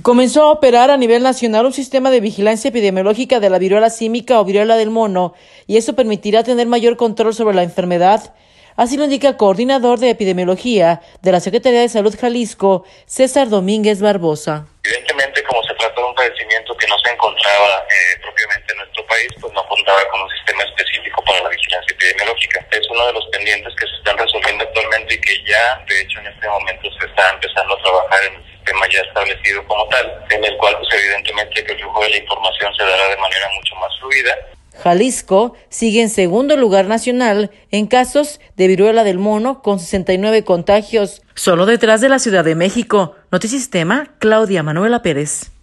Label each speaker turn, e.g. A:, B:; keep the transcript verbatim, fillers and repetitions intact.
A: Comenzó a operar a nivel nacional un sistema de vigilancia epidemiológica de la viruela símica o viruela del mono, y eso permitirá tener mayor control sobre la enfermedad. Así lo indica el coordinador de epidemiología de la Secretaría de Salud Jalisco, César Domínguez Barbosa.
B: Evidentemente, como se trata de un padecimiento que no se encontraba eh, propiamente en nuestro país, pues no contaba con un sistema específico para la vigilancia epidemiológica. Es uno de los pendientes que se están resolviendo actualmente y que ya, de hecho, en este momento se está empezando a trabajar en el sistema ya establecido como tal, en el cual, pues evidentemente, que el flujo de la información se dará de manera mucho más fluida.
A: Jalisco sigue en segundo lugar nacional en casos de viruela del mono con sesenta y nueve contagios, solo detrás de la Ciudad de México. Notisistema, Claudia Manuela Pérez.